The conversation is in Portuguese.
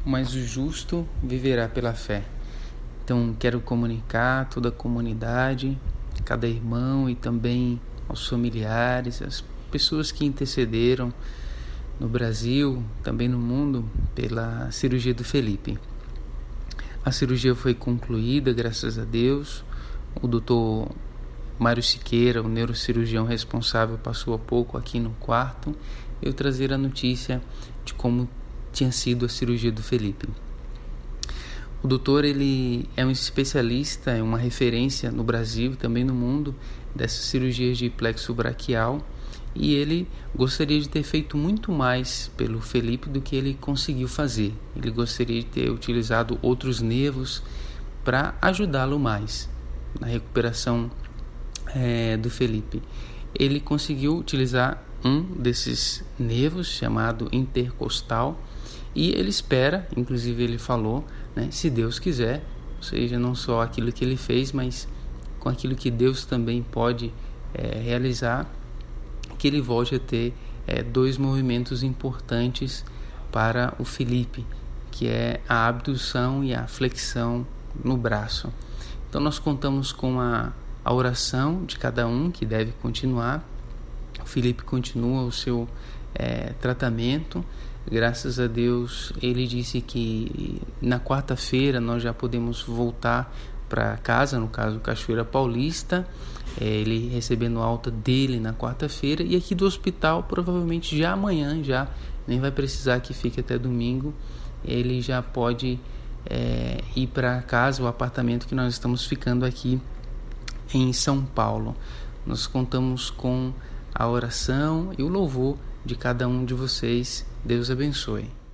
mas o justo viverá pela fé. Então, quero comunicar a toda a comunidade, cada irmão e também aos familiares, as pessoas que intercederam no Brasil, também no mundo, pela cirurgia do Felipe. A cirurgia foi concluída, graças a Deus. O doutor Mário Siqueira, o neurocirurgião responsável, passou há pouco aqui no quarto. Eu trazer a notícia de como tinha sido a cirurgia do Felipe. O doutor, ele é um especialista, é uma referência no Brasil e também no mundo dessas cirurgias de plexo braquial, e ele gostaria de ter feito muito mais pelo Felipe do que ele conseguiu fazer. Ele gostaria de ter utilizado outros nervos para ajudá-lo mais na recuperação do Felipe. Ele conseguiu utilizar um desses nervos, chamado intercostal, e ele espera, inclusive ele falou, se Deus quiser, ou seja, não só aquilo que ele fez, mas com aquilo que Deus também pode realizar, que ele volte a ter dois movimentos importantes para o Felipe, que é a abdução e a flexão no braço. Então nós contamos com a oração de cada um, que deve continuar. O Felipe continua o seu tratamento. Graças a Deus, ele disse que na quarta-feira nós já podemos voltar para casa, no caso Cachoeira Paulista, ele recebendo alta dele na quarta-feira, e aqui do hospital provavelmente já amanhã, já nem vai precisar que fique até domingo, ele já pode ir para casa, o apartamento que nós estamos ficando aqui em São Paulo. Nós contamos com a oração e o louvor de cada um de vocês. Deus abençoe.